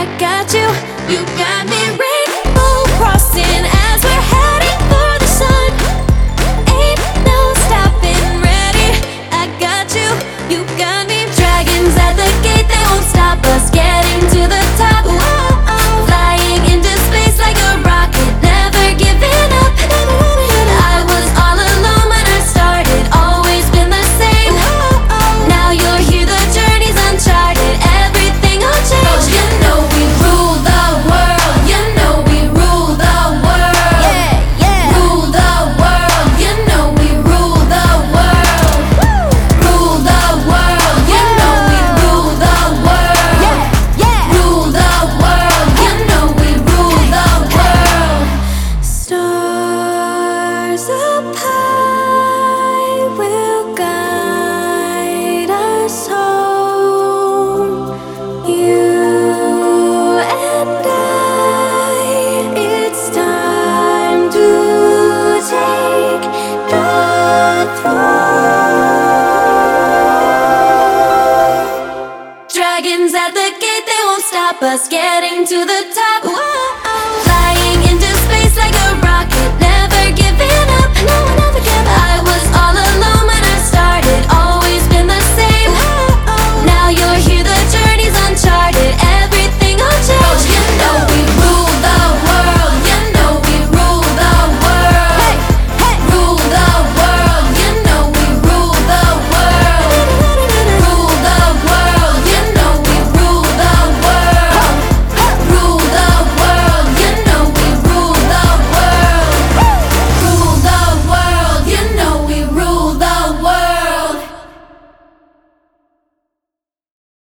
got you, you got me. Rainbow crossing as we're heading for the sun. Ain't no stopping, ready, I got you, you got me. Dragons at the gate, they won't stop us getting to the top. Whoa, flying into space like a rocket, never giving up. I was all alone when I started, always been the same. Now you're here, the journey's uncharted, everything will change. You know we rule the world, you know we rule the world. Yeah, yeah. Rule the world, you know we rule the world. Rule the world, you know we rule the world. Yeah, yeah. Rule the world, you know we rule the world. Stars up high will guide us home. You and I, it's time to take the throne. Dragons at the gate, they won't stop us getting to the top. Whoa.